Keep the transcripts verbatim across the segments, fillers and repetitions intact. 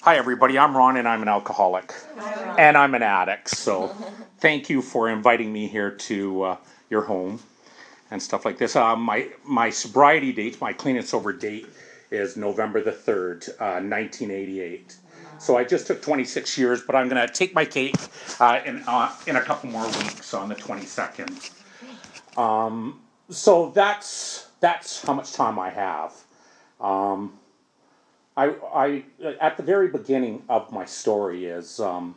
Hi everybody, I'm Ron and I'm an alcoholic. Hi, Ron. And I'm an addict, so thank you for inviting me here to uh, your home and stuff like this. Uh, my, my sobriety date, my clean and sober date is November the third, uh, nineteen eighty-eight. So I just took twenty-six years, but I'm going to take my cake uh, in, uh, in a couple more weeks on the twenty-second. Um, so that's, that's how much time I have. Um, I, I, at the very beginning of my story is, um,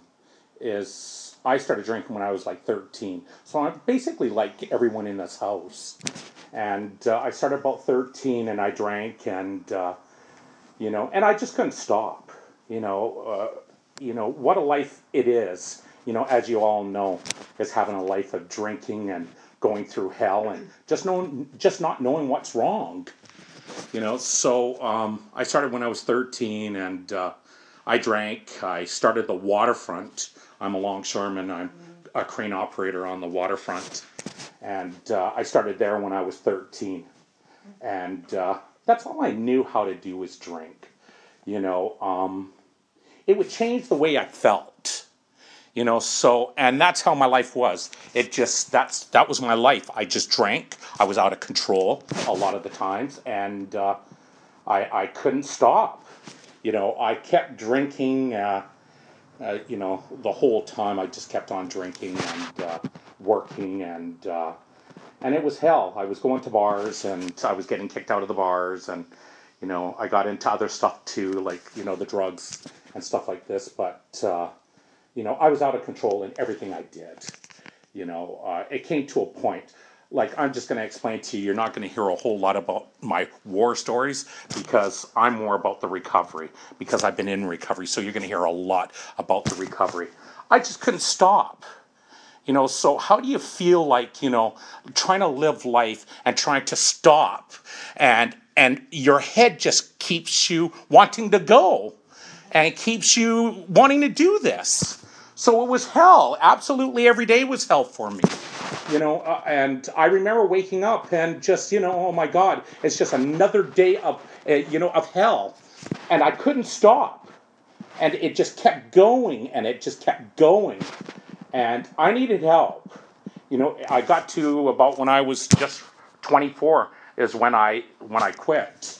is I started drinking when I was like thirteen. So I'm basically like everyone in this house. And uh, I started about thirteen and I drank and, uh, you know, and I just couldn't stop. You know, uh, you know, what a life it is, you know, as you all know, is having a life of drinking and going through hell and just knowing, just not knowing what's wrong. You know, so um, I started when I was thirteen, and uh, I drank. I started the waterfront. I'm a longshoreman. I'm a crane operator on the waterfront. And uh, I started there when I was thirteen. And uh, that's all I knew how to do was drink. You know, um, it would change the way I felt. You know, so, and that's how my life was. It just, that's, that was my life. I just drank. I was out of control a lot of the times, and uh, I, I couldn't stop. You know, I kept drinking, uh, uh, you know, the whole time. I just kept on drinking and uh, working, and uh, and it was hell. I was going to bars, and I was getting kicked out of the bars, and, you know, I got into other stuff too, like, you know, the drugs and stuff like this, but... Uh, You know, I was out of control in everything I did. You know, uh, it came to a point, like I'm just going to explain to you, you're not going to hear a whole lot about my war stories because I'm more about the recovery, because I've been in recovery, so you're going to hear a lot about the recovery. I just couldn't stop. You know, so how do you feel like, you know, trying to live life and trying to stop, and and your head just keeps you wanting to go and keeps you wanting to do this? So it was hell. Absolutely every day was hell for me. You know, uh, and I remember waking up and just, you know, oh my God, it's just another day of, uh, you know, of hell. And I couldn't stop. And it just kept going, and it just kept going. And I needed help. You know, I got to about when I was just twenty-four is when I when I quit.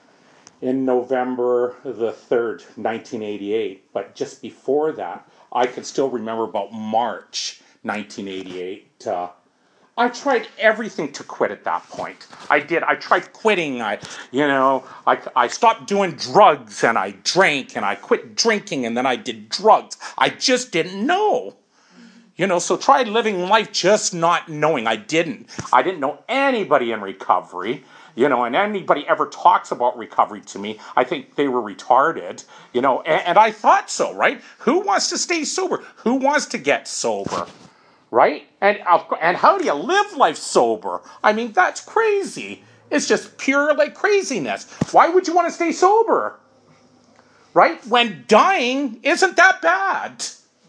In November the third, nineteen eighty-eight. But just before that, I can still remember about March nineteen eighty-eight. Uh, I tried everything to quit at that point. I did. I tried quitting. I, you know, I, I stopped doing drugs, and I drank, and I quit drinking, and then I did drugs. I just didn't know. You know, so tried living life just not knowing. I didn't. I didn't know anybody in recovery. You know, and anybody ever talks about recovery to me, I think they were retarded, you know, and, and I thought so, right? Who wants to stay sober? Who wants to get sober, right? And, and how do you live life sober? I mean, that's crazy. It's just pure, like, craziness. Why would you want to stay sober, right? When dying isn't that bad.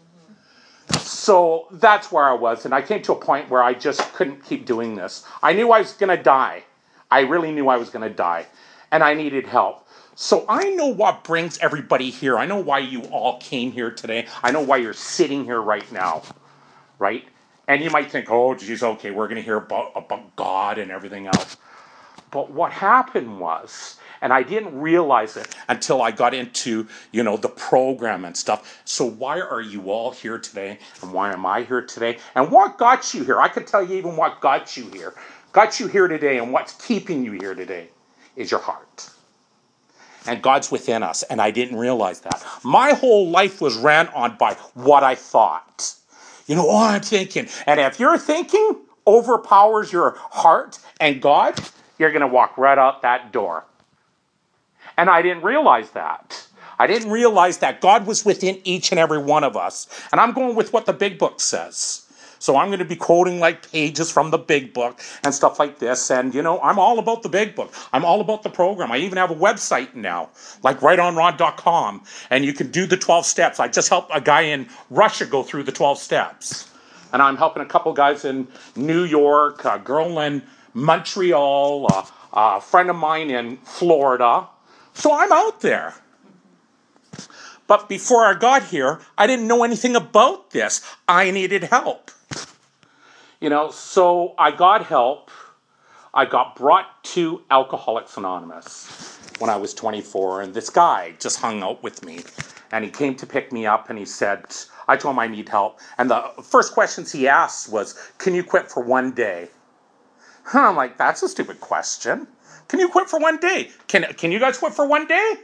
So that's where I was, and I came to a point where I just couldn't keep doing this. I knew I was going to die. I really knew I was going to die, and I needed help. So I know what brings everybody here. I know why you all came here today. I know why you're sitting here right now, right? And you might think, oh, geez, okay, we're going to hear about, about God and everything else. But what happened was, and I didn't realize it until I got into, you know, the program and stuff. So why are you all here today? And why am I here today? And what got you here? I could tell you even what got you here. Got you here today, and what's keeping you here today is your heart. And God's within us, and I didn't realize that. My whole life was ran on by what I thought. You know, oh, I'm thinking. And if your thinking overpowers your heart and God, you're going to walk right out that door. And I didn't realize that. I didn't realize that God was within each and every one of us. And I'm going with what the big book says. So I'm going to be quoting like pages from the big book and stuff like this. And, you know, I'm all about the big book. I'm all about the program. I even have a website now, like right on ron dot com. And you can do the twelve steps. I just helped a guy in Russia go through the twelve steps. And I'm helping a couple guys in New York, a girl in Montreal, a, a friend of mine in Florida. So I'm out there. But before I got here, I didn't know anything about this. I needed help. You know, so I got help. I got brought to Alcoholics Anonymous when I was twenty-four, and this guy just hung out with me. And he came to pick me up, and he said, I told him I need help. And the first questions he asked was, can you quit for one day? And I'm like, that's a stupid question. Can you quit for one day? Can, can you guys quit for one day?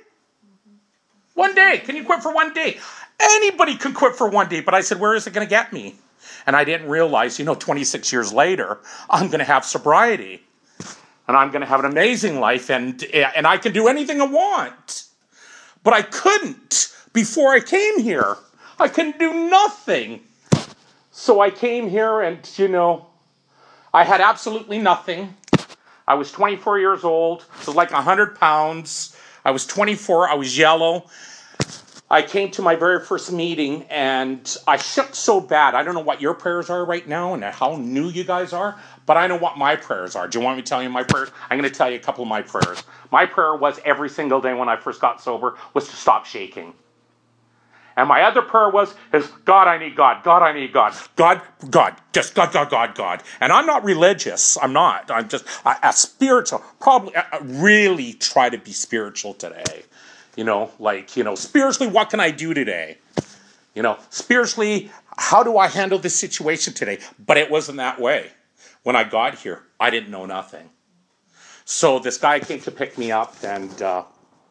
One day. Can you quit for one day? Anybody can quit for one day. But I said, where is it going to get me? And I didn't realize, you know, twenty-six years later, I'm going to have sobriety. And I'm going to have an amazing life, and and I can do anything I want. But I couldn't before I came here. I couldn't do nothing. So I came here, and, you know, I had absolutely nothing. I was twenty-four years old. I was like one hundred pounds. I was twenty-four. I was yellow. I came to my very first meeting, and I shook so bad. I don't know what your prayers are right now and how new you guys are, but I know what my prayers are. Do you want me to tell you my prayers? I'm going to tell you a couple of my prayers. My prayer was every single day when I first got sober was to stop shaking. And my other prayer was, is God, I need God. God, I need God. God, God. Just God, God, God, God. And I'm not religious. I'm not. I'm just a, a spiritual. Probably I really try to be spiritual today. You know, like, you know, spiritually, what can I do today? You know, spiritually, how do I handle this situation today? But it wasn't that way. When I got here, I didn't know nothing. So this guy came to pick me up, and uh,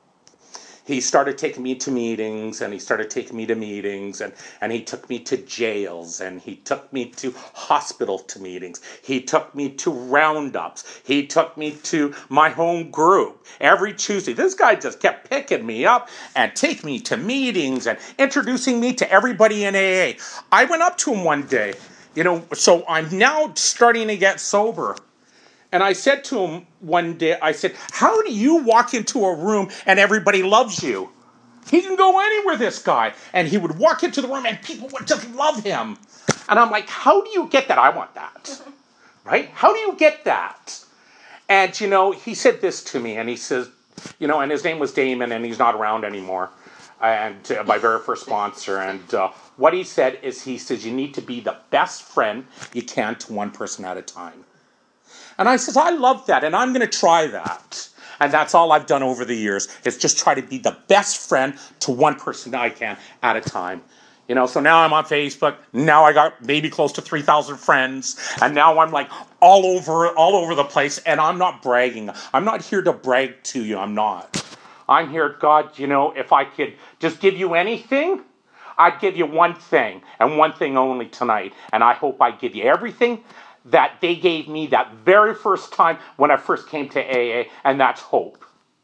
he started taking me to meetings, and he started taking me to meetings, and, and he took me to jails, and he took me to hospital to meetings. He took me to roundups. He took me to my home group every Tuesday. This guy just kept picking me up and taking me to meetings and introducing me to everybody in A A. I went up to him one day, you know, so I'm now starting to get sober. And I said to him one day, I said, how do you walk into a room and everybody loves you? He can go anywhere, this guy. And he would walk into the room and people would just love him. And I'm like, how do you get that? I want that. Right? How do you get that? And, you know, he said this to me, and he says, you know, and his name was Damon, and he's not around anymore. And uh, my very first sponsor. And uh, what he said is, he says, you need to be the best friend you can to one person at a time. And I says, I love that, and I'm going to try that. And that's all I've done over the years, is just try to be the best friend to one person I can at a time. You know, so now I'm on Facebook. Now I got maybe close to three thousand friends. And now I'm like all over, all over the place. And I'm not bragging. I'm not here to brag to you. I'm not. I'm here, God, you know, if I could just give you anything, I'd give you one thing, and one thing only tonight. And I hope I give you everything that they gave me that very first time when I first came to A A, and that's hope.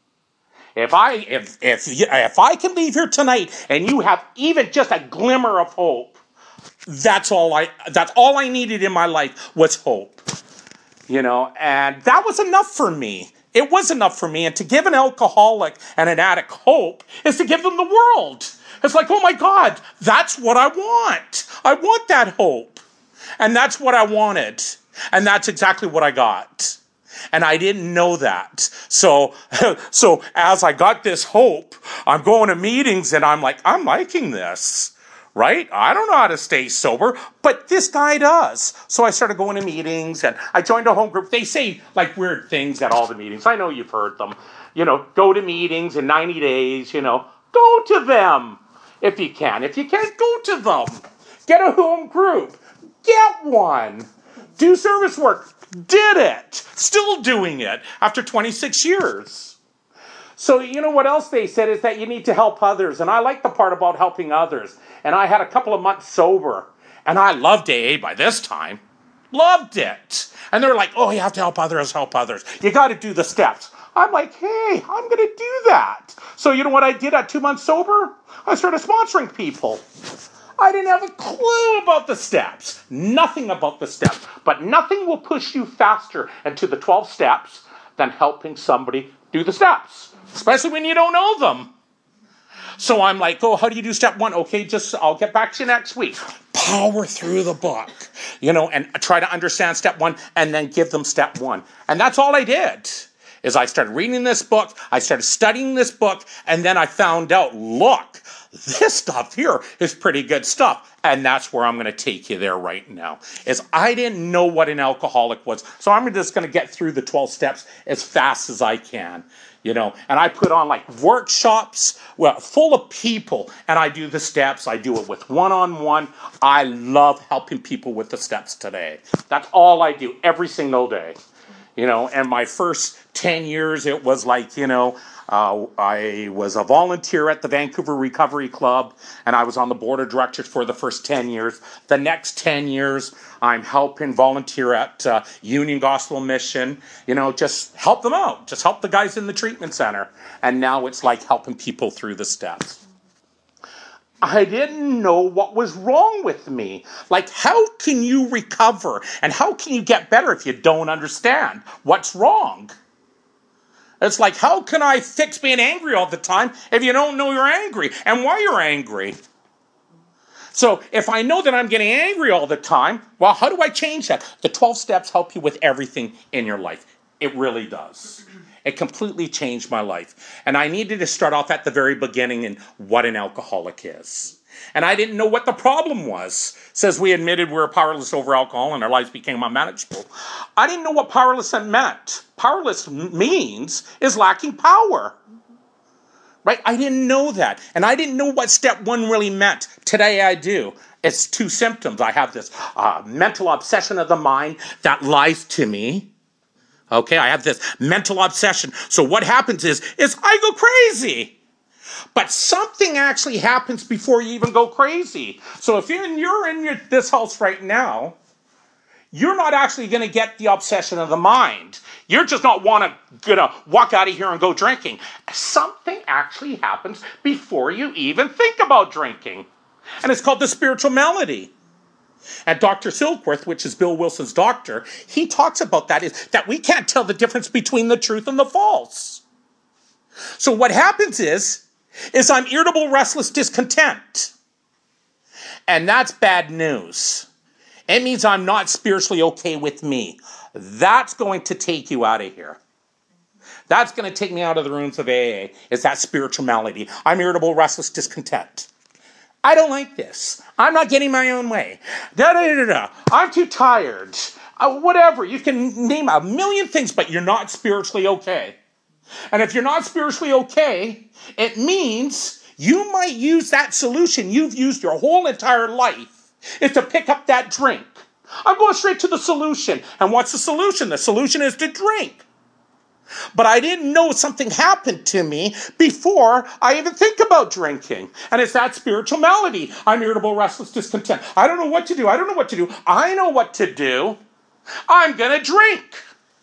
If I if if if I can leave here tonight and you have even just a glimmer of hope, that's all I that's all I needed in my life was hope. You know, and that was enough for me. It was enough for me. And to give an alcoholic and an addict hope is to give them the world. It's like, oh my God, that's what I want. I want that hope. And that's what I wanted. And that's exactly what I got. And I didn't know that. So, so as I got this hope, I'm going to meetings and I'm like, I'm liking this. Right? I don't know how to stay sober, but this guy does. So I started going to meetings and I joined a home group. They say like weird things at all the meetings. I know you've heard them. You know, go to meetings in ninety days, you know, go to them if you can. If you can't, go to them. Get a home group. Get one. Do service work. Did it. Still doing it after twenty-six years. So, you know what else they said is that you need to help others. And I like the part about helping others. And I had a couple of months sober. And I loved A A by this time. Loved it. And they're like, oh, you have to help others, help others. You got to do the steps. I'm like, hey, I'm going to do that. So you know what I did at two months sober? I started sponsoring people. I didn't have a clue about the steps. Nothing about the steps. But nothing will push you faster into the twelve steps than helping somebody do the steps. Especially when you don't know them. So I'm like, oh, how do you do step one? Okay, just I'll get back to you next week. Power through the book. You know, and try to understand step one and then give them step one. And that's all I did. Is I started reading this book, I started studying this book, and then I found out, look, this stuff here is pretty good stuff. And that's where I'm going to take you there right now. Is I didn't know what an alcoholic was. So I'm just going to get through the twelve steps as fast as I can. You know, and I put on like workshops well, full of people, and I do the steps. I do it with one-on-one. I love helping people with the steps today. That's all I do every single day. You know, and my first ten years, it was like, you know, uh, I was a volunteer at the Vancouver Recovery Club, and I was on the board of directors for the first ten years. The next ten years, I'm helping volunteer at uh, Union Gospel Mission, you know, just help them out, just help the guys in the treatment center. And now it's like helping people through the steps. I didn't know what was wrong with me. Like, how can you recover? And how can you get better if you don't understand what's wrong? It's like, how can I fix being angry all the time if you don't know you're angry and why you're angry? So if I know that I'm getting angry all the time, well, how do I change that? The twelve steps help you with everything in your life. It really does. It completely changed my life. And I needed to start off at the very beginning in what an alcoholic is. And I didn't know what the problem was. It says we admitted we were powerless over alcohol and our lives became unmanageable. I didn't know what powerless meant. Powerless means is lacking power. Right? I didn't know that. And I didn't know what step one really meant. Today I do. It's two symptoms. I have this uh, mental obsession of the mind that lies to me. Okay, I have this mental obsession. So what happens is, is I go crazy. But something actually happens before you even go crazy. So if you're in, you're in your, this house right now, you're not actually going to get the obsession of the mind. You're just not want to gonna walk out of here and go drinking. Something actually happens before you even think about drinking. And it's called the spiritual malady. And Doctor Silkworth, which is Bill Wilson's doctor, he talks about that, is that we can't tell the difference between the truth and the false. So what happens is, is I'm irritable, restless, discontent. And that's bad news. It means I'm not spiritually okay with me. That's going to take you out of here. That's going to take me out of the rooms of A A. It's that spiritual malady. I'm irritable, restless, discontent. I don't like this. I'm not getting my own way. Da da da da. I'm too tired. Uh, whatever. You can name a million things, but you're not spiritually okay. And if you're not spiritually okay, it means you might use that solution you've used your whole entire life is to pick up that drink. I'm going straight to the solution. And what's the solution? The solution is to drink. But I didn't know something happened to me before I even think about drinking. And it's that spiritual malady. I'm irritable, restless, discontent. I don't know what to do. I don't know what to do. I know what to do. I'm going to drink.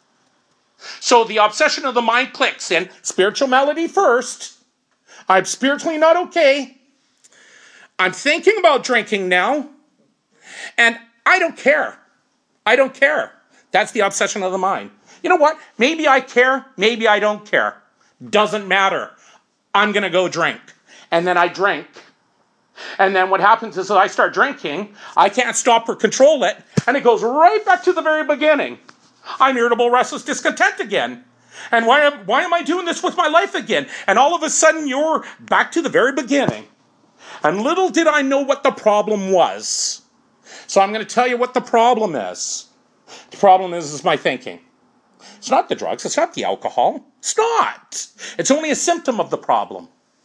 So the obsession of the mind clicks in. Spiritual malady first. I'm spiritually not okay. I'm thinking about drinking now. And I don't care. I don't care. That's the obsession of the mind. You know what? Maybe I care. Maybe I don't care. Doesn't matter. I'm going to go drink. And then I drink. And then what happens is that I start drinking. I can't stop or control it. And it goes right back to the very beginning. I'm irritable, restless, discontent again. And why am, why am I doing this with my life again? And all of a sudden you're back to the very beginning. And little did I know what the problem was. So I'm going to tell you what the problem is. The problem is, is my thinking. It's not the drugs. It's not the alcohol. It's not. It's only a symptom of the problem.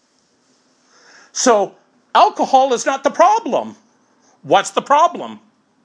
So alcohol is not the problem. What's the problem?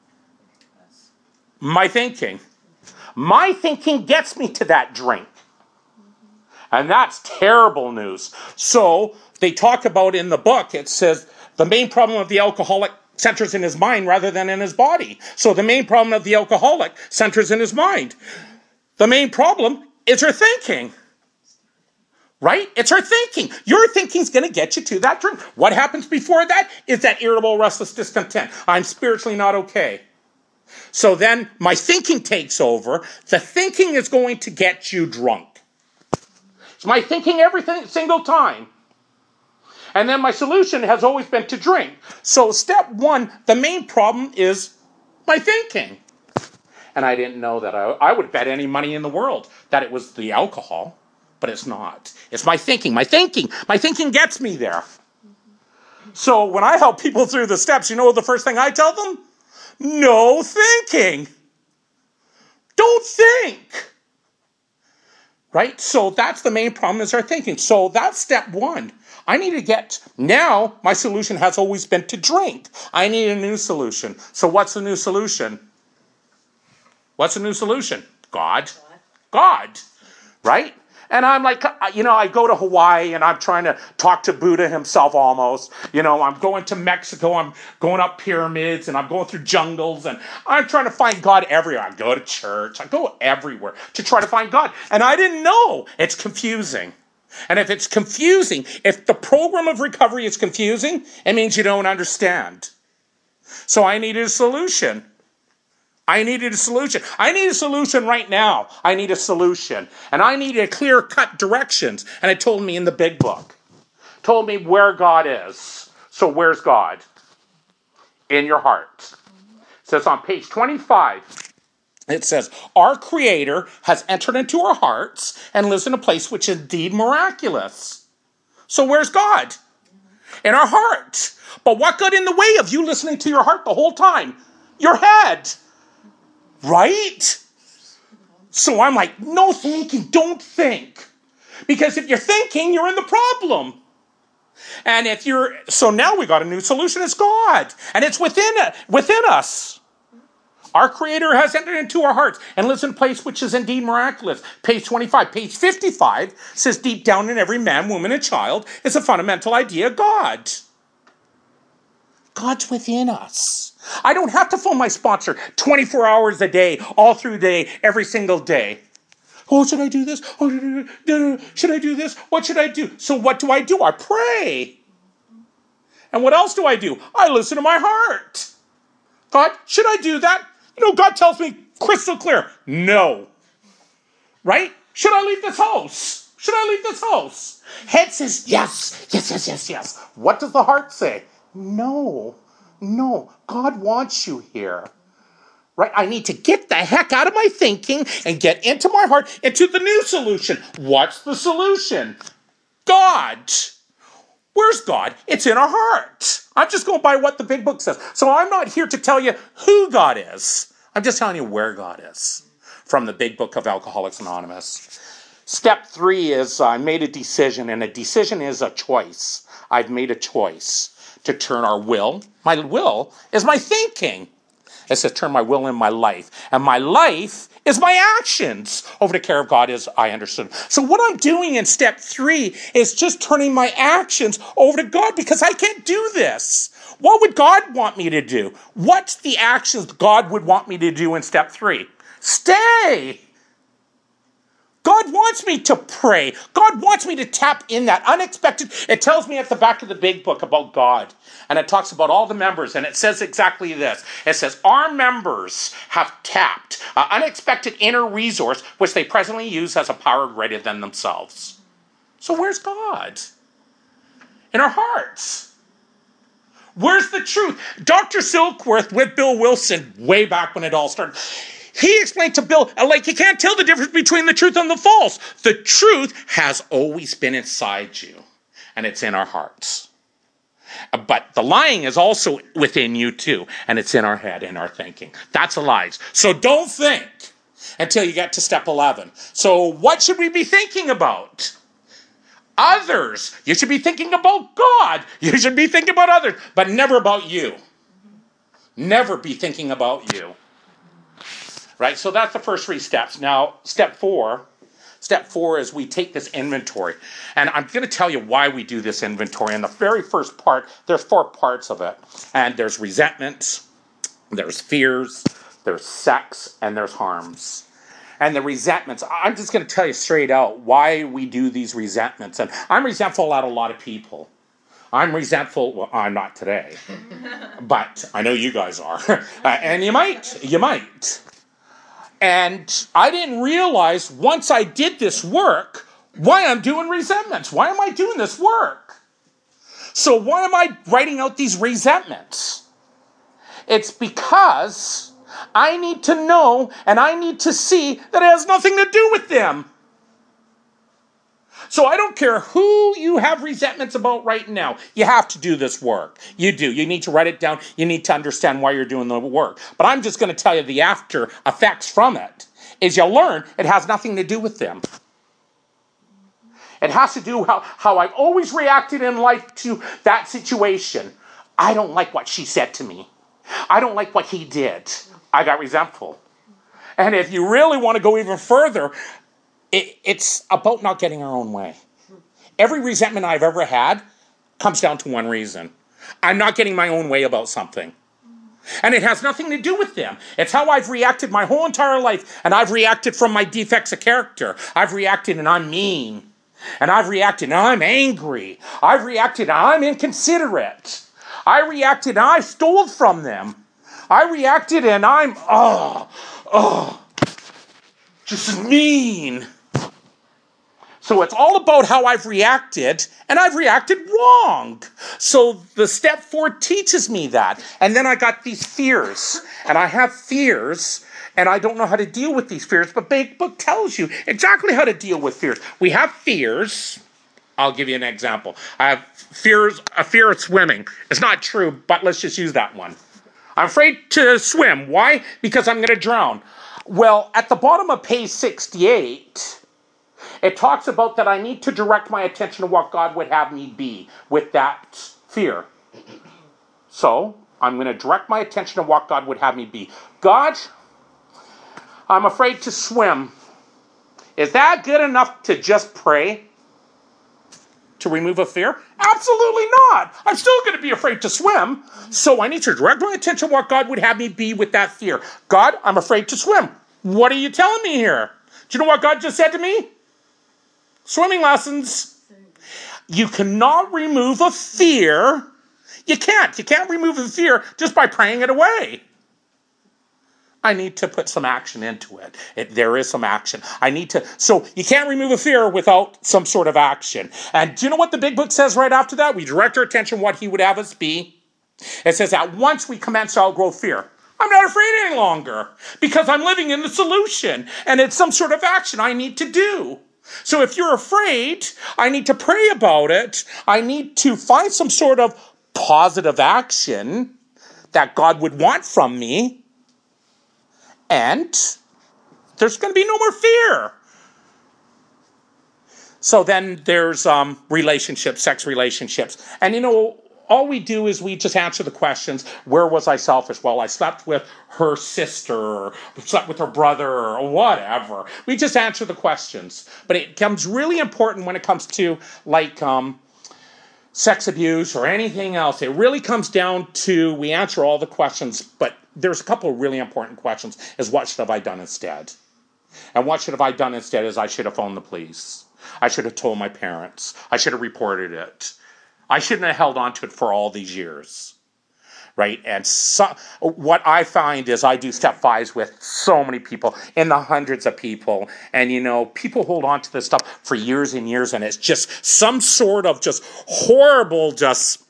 My thinking. My thinking gets me to that drink. And that's terrible news. So they talk about in the book, it says the main problem of the alcoholic centers in his mind rather than in his body. So the main problem of the alcoholic centers in his mind. The main problem is her thinking. Right? It's her thinking. Your thinking's going to get you to that drink. What happens before that is that irritable, restless discontent. I'm spiritually not okay. So then my thinking takes over. The thinking is going to get you drunk. It's my thinking every single time. And then my solution has always been to drink. So step one, the main problem is my thinking. And I didn't know that. I, I would bet any money in the world that it was the alcohol, but it's not. It's my thinking. My thinking. My thinking gets me there. So when I help people through the steps, you know the first thing I tell them? No thinking. Don't think. Right? So that's the main problem is our thinking. So that's step one. I need to get, now my solution has always been to drink. I need a new solution. So what's the new solution? What's the new solution? God. God. Right? And I'm like, you know, I go to Hawaii and I'm trying to talk to Buddha himself almost. You know, I'm going to Mexico, I'm going up pyramids and I'm going through jungles and I'm trying to find God everywhere. I go to church, I go everywhere to try to find God. And I didn't know. It's confusing. And if it's confusing, if the program of recovery is confusing, it means you don't understand. So I needed a solution. I needed a solution. I need a solution right now. I need a solution. And I needed clear-cut directions. And it told me in the big book. It told me where God is. So where's God? In your heart. It says on page twenty-five, it says, our Creator has entered into our hearts and lives in a place which is indeed miraculous. So where's God? In our heart. But what got in the way of you listening to your heart the whole time? Your head. Right? So I'm like, no thinking, don't think. Because if you're thinking, you're in the problem. And if you're, so now we got a new solution, it's God. And it's within, within us. Our Creator has entered into our hearts and lives in a place which is indeed miraculous. Page twenty-five. Page fifty-five says, deep down in every man, woman, and child is a fundamental idea of God. God's within us. I don't have to phone my sponsor twenty-four hours a day, all through the day, every single day. Oh, should I do this? Oh, should I do this? What should I do? So what do I do? I pray. And what else do I do? I listen to my heart. God, should I do that? You know, God tells me crystal clear, no. Right? Should I leave this house? Should I leave this house? Head says yes, yes, yes, yes, yes. What does the heart say? No, no. God wants you here. Right? I need to get the heck out of my thinking and get into my heart, into the new solution. What's the solution? God. Where's God? It's in our heart. I'm just going by what the big book says. So I'm not here to tell you who God is. I'm just telling you where God is from the big book of Alcoholics Anonymous. Step three is I made a decision, and a decision is a choice. I've made a choice to turn our will. My will is my thinking. It says turn my will in my life. And my life is my actions over the care of God as I understood. So what I'm doing in step three is just turning my actions over to God because I can't do this. What would God want me to do? What's the actions God would want me to do in step three? Stay. God wants me to pray. God wants me to tap in that unexpected. It tells me at the back of the big book about God. And it talks about all the members. And it says exactly this. It says, our members have tapped an unexpected inner resource which they presently use as a power greater than themselves. So where's God? In our hearts. Where's the truth? Doctor Silkworth with Bill Wilson, way back when it all started, he explained to Bill, like, you can't tell the difference between the truth and the false. The truth has always been inside you, and it's in our hearts. But the lying is also within you too, and it's in our head, in our thinking. That's the lies. So don't think until you get to step eleven. So what should we be thinking about? Others. You should be thinking about God. You should be thinking about others, but never about you. Never be thinking about you. Right? So that's the first three steps. Now, step four. Step four is we take this inventory. And I'm going to tell you why we do this inventory. In the very first part, there's four parts of it. And there's resentment, there's fears, there's sex, and there's harms. And the resentments, I'm just going to tell you straight out why we do these resentments. And I'm resentful at a lot of people. I'm resentful, well, I'm not today. But I know you guys are. uh, and you might, you might. And I didn't realize once I did this work, why I'm doing resentments. Why am I doing this work? So why am I writing out these resentments? It's because I need to know and I need to see that it has nothing to do with them. So I don't care who you have resentments about right now. You have to do this work. You do. You need to write it down. You need to understand why you're doing the work. But I'm just going to tell you the after effects from it is you learn it has nothing to do with them. It has to do how, how I always reacted in life to that situation. I don't like what she said to me. I don't like what he did. I got resentful. And if you really want to go even further, it, it's about not getting our own way. Every resentment I've ever had comes down to one reason. I'm not getting my own way about something. And it has nothing to do with them. It's how I've reacted my whole entire life. And I've reacted from my defects of character. I've reacted and I'm mean. And I've reacted and I'm angry. I've reacted and I'm inconsiderate. I reacted and I stole from them. I reacted and I'm, oh, oh, just mean. So it's all about how I've reacted, and I've reacted wrong. So the step four teaches me that. And then I got these fears, and I have fears, and I don't know how to deal with these fears, but Big Book tells you exactly how to deal with fears. We have fears. I'll give you an example. I have fears, a fear of swimming. It's not true, but let's just use that one. I'm afraid to swim. Why? Because I'm going to drown. Well, at the bottom of page sixty-eight, it talks about that I need to direct my attention to what God would have me be with that fear. So, I'm going to direct my attention to what God would have me be. God, I'm afraid to swim. Is that good enough to just pray? To remove a fear? Absolutely not. I'm still going to be afraid to swim. So I need to direct my attention to what God would have me be with that fear. God, I'm afraid to swim. What are you telling me here? Do you know what God just said to me? Swimming lessons. You cannot remove a fear. You can't. You can't remove a fear just by praying it away. I need to put some action into it. it. There is some action. I need to, so you can't remove a fear without some sort of action. And do you know what the Big Book says right after that? We direct our attention what he would have us be. It says that once we commence to outgrow fear, I'm not afraid any longer because I'm living in the solution and it's some sort of action I need to do. So if you're afraid, I need to pray about it. I need to find some sort of positive action that God would want from me. And there's going to be no more fear. So then there's um, relationships, sex relationships. And you know, all we do is we just answer the questions. Where was I selfish? Well, I slept with her sister, or slept with her brother, or whatever. We just answer the questions. But it becomes really important when it comes to like um, sex abuse or anything else. It really comes down to we answer all the questions, but there's a couple of really important questions, is what should have I done instead? And what should have I done instead is I should have phoned the police. I should have told my parents. I should have reported it. I shouldn't have held on to it for all these years. Right? And so, what I find is I do step fives with so many people, in the hundreds of people. And, you know, people hold on to this stuff for years and years, and it's just some sort of just horrible just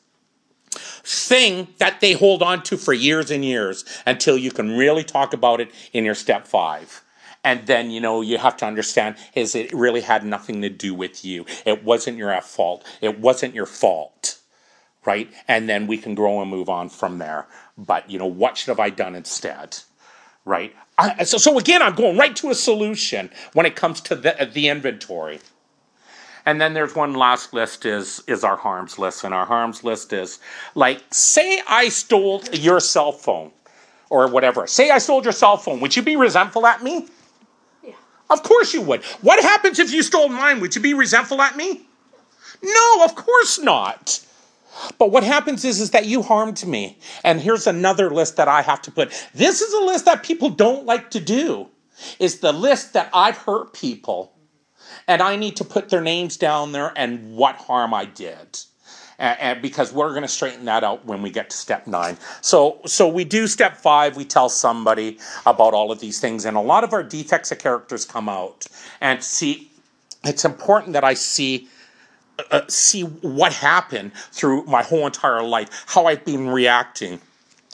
thing that they hold on to for years and years until you can really talk about it in your step five. And then, you know, you have to understand is it really had nothing to do with you. It wasn't your fault. It wasn't your fault. Right? And then we can grow and move on from there. But, you know, what should have I done instead? Right? I, so, so again, I'm going right to a solution when it comes to the, the inventory. And then there's one last list is, is our harms list. And our harms list is, like, say I stole your cell phone or whatever. Say I stole your cell phone. Would you be resentful at me? Yeah. Of course you would. What happens if you stole mine? Would you be resentful at me? No, of course not. But what happens is, is that you harmed me. And here's another list that I have to put. This is a list that people don't like to do. It's the list that I've hurt people. And I need to put their names down there and what harm I did. And, and because we're going to straighten that out when we get to step nine. So, so we do step five. We tell somebody about all of these things. And a lot of our defects of characters come out. And see, it's important that I see uh, see what happened through my whole entire life, how I've been reacting.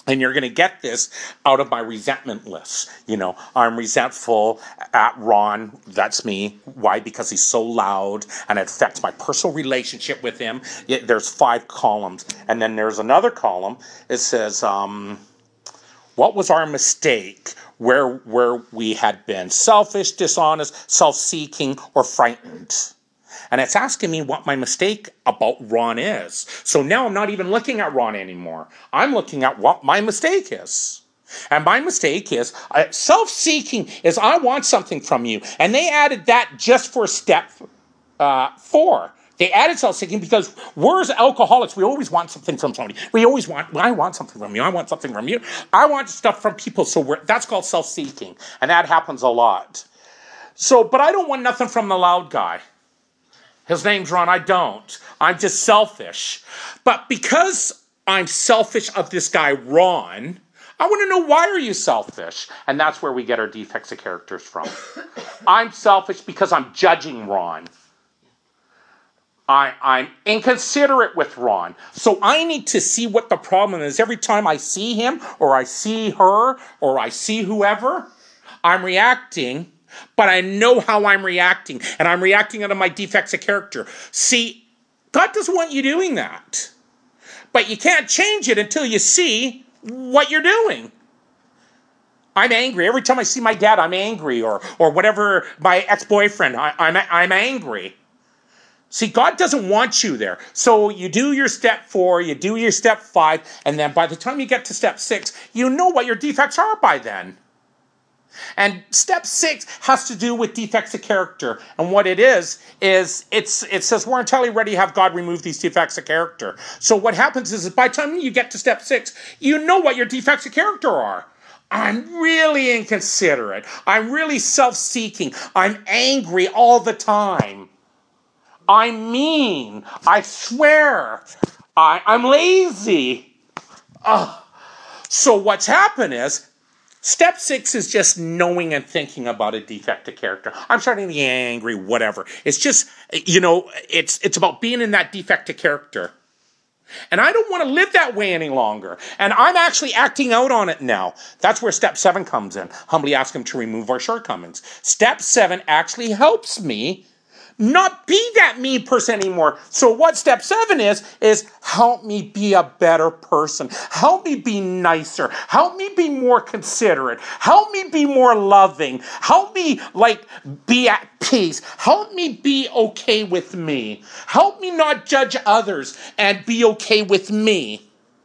And you're going to get this out of my resentment list. You know, I'm resentful at Ron. That's me. Why? Because he's so loud and it affects my personal relationship with him. Yeah, there's five columns. And then there's another column. It says, um, what was our mistake where, where we had been selfish, dishonest, self-seeking, or frightened? And it's asking me what my mistake about Ron is. So now I'm not even looking at Ron anymore. I'm looking at what my mistake is. And my mistake is, uh, self-seeking is I want something from you. And they added that just for step uh, four. They added self-seeking because we're as alcoholics, we always want something from somebody. We always want, I want something from you. I want something from you. I want stuff from people. So we're, that's called self-seeking. And that happens a lot. So, but I don't want nothing from the loud guy. His name's Ron. I don't. I'm just selfish. But because I'm selfish of this guy, Ron, I want to know, why are you selfish? And that's where we get our defects of characters from. I'm selfish because I'm judging Ron. I, I'm inconsiderate with Ron. So I need to see what the problem is. Every time I see him or I see her or I see whoever, I'm reacting. But I know how I'm reacting, and I'm reacting out of my defects of character. See, God doesn't want you doing that. But you can't change it until you see what you're doing. I'm angry. Every time I see my dad, I'm angry, or or whatever, my ex-boyfriend, I, I'm, I'm angry. See, God doesn't want you there. So you do your step four, you do your step five, and then by the time you get to step six, you know what your defects are by then. And step six has to do with defects of character. And what it is, is it's it says we're entirely ready to have God remove these defects of character. So what happens is, is by the time you get to step six, you know what your defects of character are. I'm really inconsiderate. I'm really self-seeking. I'm angry all the time. I'm mean. I swear. I, I'm lazy. Uh, so what's happened is, step six is just knowing and thinking about a defect of character. I'm starting to get angry, whatever. It's just, you know, it's it's about being in that defect of character. And I don't want to live that way any longer. And I'm actually acting out on it now. That's where step seven comes in. Humbly ask him to remove our shortcomings. Step seven actually helps me not be that mean person anymore. So what step seven is, is help me be a better person. Help me be nicer. Help me be more considerate. Help me be more loving. Help me, like, be at peace. Help me be okay with me. Help me not judge others and be okay with me.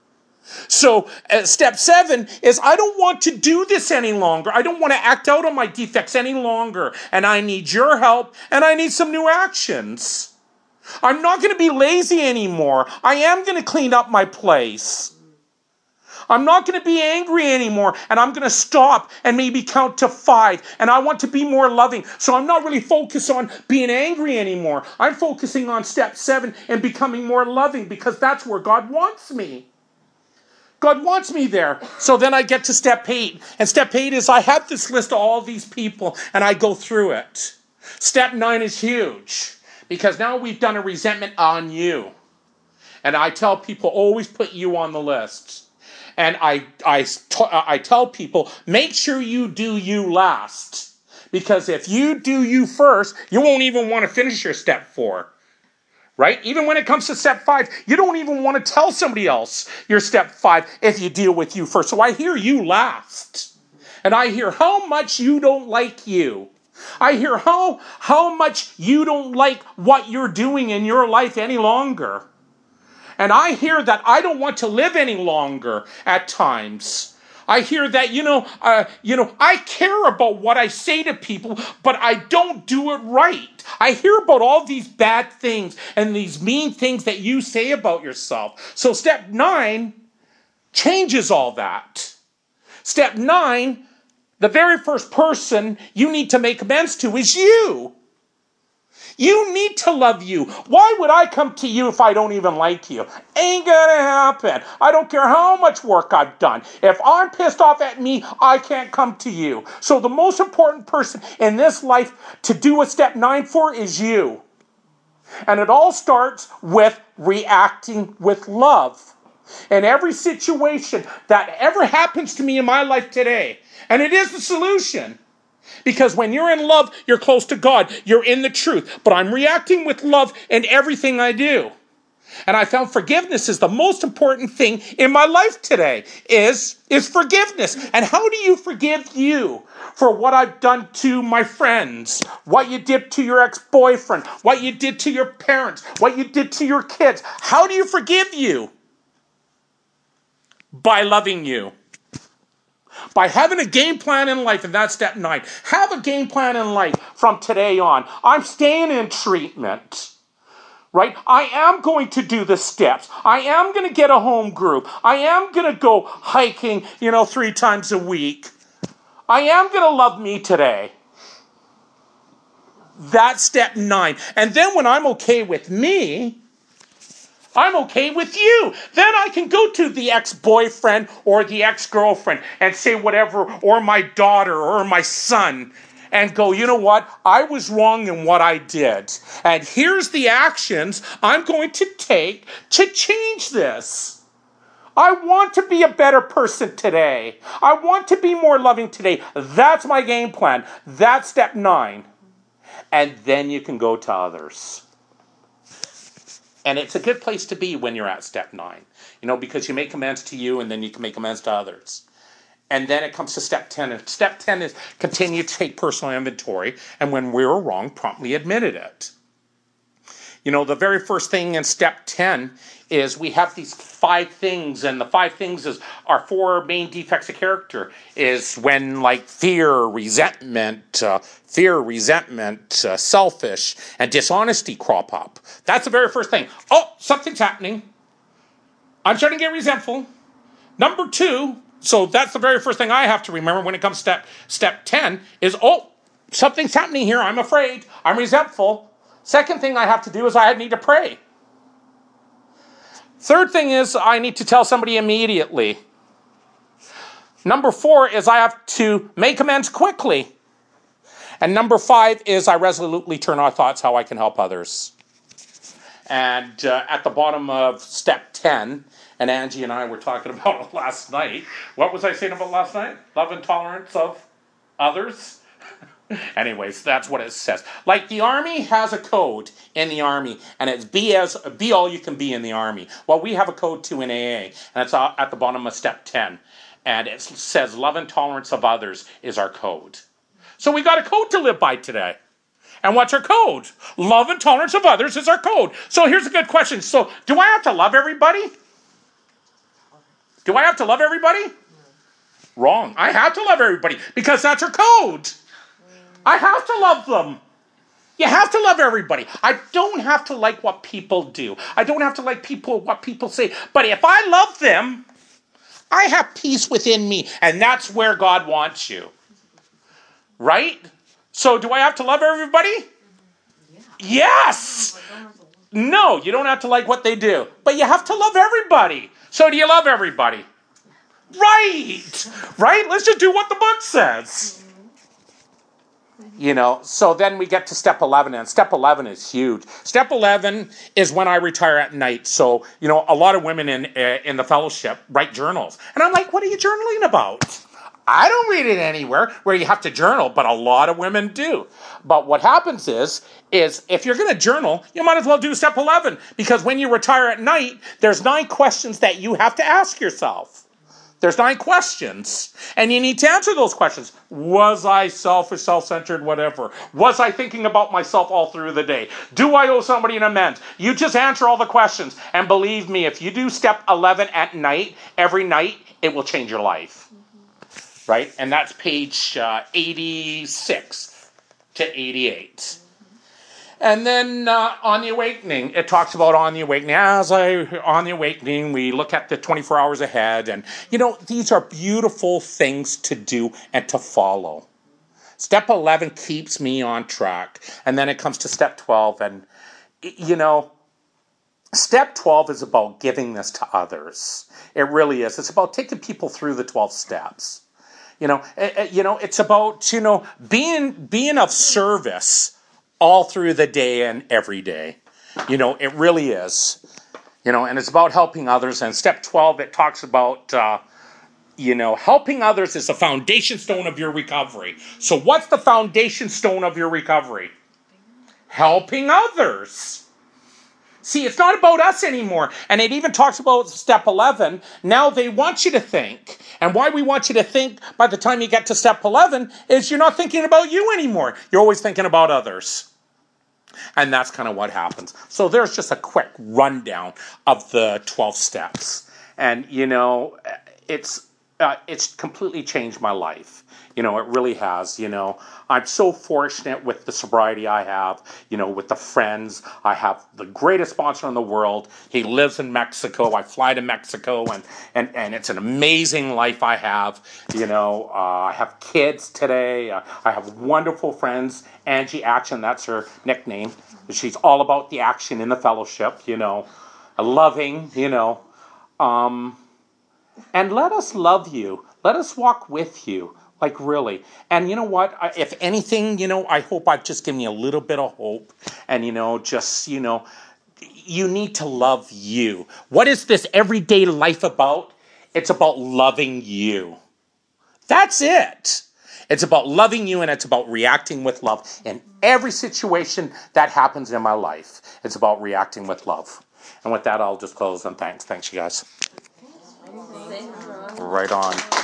So uh, step seven is, I don't want to do this any longer. I don't want to act out on my defects any longer. And I need your help, and I need some new actions. I'm not going to be lazy anymore. I am going to clean up my place. I'm not going to be angry anymore, and I'm going to stop and maybe count to five. And I want to be more loving. So I'm not really focused on being angry anymore. I'm focusing on step seven and becoming more loving, because that's where God wants me. God wants me there. So then I get to step eight. And step eight is, I have this list of all these people and I go through it. Step nine is huge, because now we've done a resentment on you. And I tell people, always put you on the list. And I, I, I tell people, make sure you do you last. Because if you do you first, you won't even want to finish your step four. Right? Even when it comes to step five, you don't even want to tell somebody else your step five if you deal with you first. So I hear you last. And I hear how much you don't like you. I hear how, how much you don't like what you're doing in your life any longer. And I hear that I don't want to live any longer at times. I hear that, you know, uh, you know, I care about what I say to people, but I don't do it right. I hear about all these bad things and these mean things that you say about yourself. So step nine changes all that. Step nine, the very first person you need to make amends to is you. You need to love you. Why would I come to you if I don't even like you? Ain't gonna happen. I don't care how much work I've done. If I'm pissed off at me, I can't come to you. So the most important person in this life to do a step nine for is you. And it all starts with reacting with love. in every situation that ever happens to me in my life today. And it is the solution. Because when you're in love, you're close to God. You're in the truth. But I'm reacting with love in everything I do. And I found forgiveness is the most important thing in my life today, is, is forgiveness. And how do you forgive you for what I've done to my friends, what you did to your ex-boyfriend, what you did to your parents, what you did to your kids? How do you forgive you? By loving you. By having a game plan in life, and that's step nine. Have a game plan in life from today on. I'm staying in treatment. Right? I am going to do the steps. I am going to get a home group. I am going to go hiking, you know, three times a week. I am going to love me today. That's step nine. And then when I'm okay with me, I'm okay with you. Then I can go to the ex-boyfriend or the ex-girlfriend and say whatever, or my daughter or my son, and go, you know what? I was wrong in what I did. And here's the actions I'm going to take to change this. I want to be a better person today. I want to be more loving today. That's my game plan. That's step nine. And then you can go to others. And it's a good place to be when you're at step nine. You know, because you make amends to you and then you can make amends to others. And then it comes to step ten. And step ten is continue to take personal inventory. And when we were wrong, promptly admitted it. You know, the very first thing in step ten is we have these five things. And the five things is our four main defects of character. Is when like fear, resentment, uh, fear, resentment, uh, selfish, and dishonesty crop up. That's the very first thing. Oh, something's happening. I'm starting to get resentful. Number two, so that's the very first thing I have to remember when it comes to step, step ten is, oh, something's happening here. I'm afraid. I'm resentful. Second thing I have to do is I need to pray. Third thing is I need to tell somebody immediately. Number four is I have to make amends quickly. And number five is I resolutely turn our thoughts how I can help others. And uh, at the bottom of step ten, and Angie and I were talking about it last night. What was I saying about last night? Love and tolerance of others? Anyways, that's what it says. Like the Army has a code in the Army, and it's be as be all you can be in the Army. Well, we have a code too in A A, and it's at the bottom of step ten. And it says love and tolerance of others is our code. So we got a code to live by today. And what's our code? Love and tolerance of others is our code. So here's a good question. So do I have to love everybody? Do I have to love everybody? No. Wrong. I have to love everybody because that's our code. I have to love them. You have to love everybody. I don't have to like what people do. I don't have to like people what people say. But if I love them, I have peace within me. And that's where God wants you. Right? So do I have to love everybody? Yeah. Yes. No, you don't have to like what they do. But you have to love everybody. So do you love everybody? Right. Right? Let's just do what the book says. You know, so then we get to step eleven, and step eleven is huge. Step eleven is when I retire at night. So, you know, a lot of women in uh, in the fellowship write journals. And I'm like, what are you journaling about? I don't read it anywhere where you have to journal, but a lot of women do. But what happens is, is if you're going to journal, you might as well do step eleven. Because when you retire at night, there's nine questions that you have to ask yourself. There's nine questions, and you need to answer those questions. Was I selfish, self-centered, whatever? Was I thinking about myself all through the day? Do I owe somebody an amends? You just answer all the questions, and believe me, if you do step eleven at night, every night, it will change your life. Mm-hmm. Right? And that's page uh, eighty-six to eighty-eight. And then uh, on the awakening, it talks about on the awakening. As I, on the awakening, we look at the twenty-four hours ahead. And, you know, these are beautiful things to do and to follow. Step eleven keeps me on track. And then it comes to step twelve. And, you know, step twelve is about giving this to others. It really is. It's about taking people through the twelve steps. You know, it, you know, it's about, you know, being being of service all through the day and every day. You know, it really is. You know, and it's about helping others. And step twelve, it talks about, uh, you know, helping others is the foundation stone of your recovery. So what's the foundation stone of your recovery? Helping others. See, it's not about us anymore. And it even talks about step eleven. Now they want you to think. And why we want you to think by the time you get to step eleven is you're not thinking about you anymore. You're always thinking about others. And that's kind of what happens. So there's just a quick rundown of the twelve steps. And, you know, it's uh, it's completely changed my life. You know, it really has, you know. I'm so fortunate with the sobriety I have, you know, with the friends. I have the greatest sponsor in the world. He lives in Mexico. I fly to Mexico, and, and, and it's an amazing life I have. You know, uh, I have kids today. Uh, I have wonderful friends. Angie Action, that's her nickname. She's all about the action in the fellowship, you know. Loving, you know. Um, and let us love you. Let us walk with you. Like, really. And you know what? I, if anything, you know, I hope I've just given you a little bit of hope. And, you know, just, you know, you need to love you. What is this everyday life about? It's about loving you. That's it. It's about loving you, and it's about reacting with love. In every situation that happens in my life, it's about reacting with love. And with that, I'll just close, and thanks. Thanks, you guys. Right on.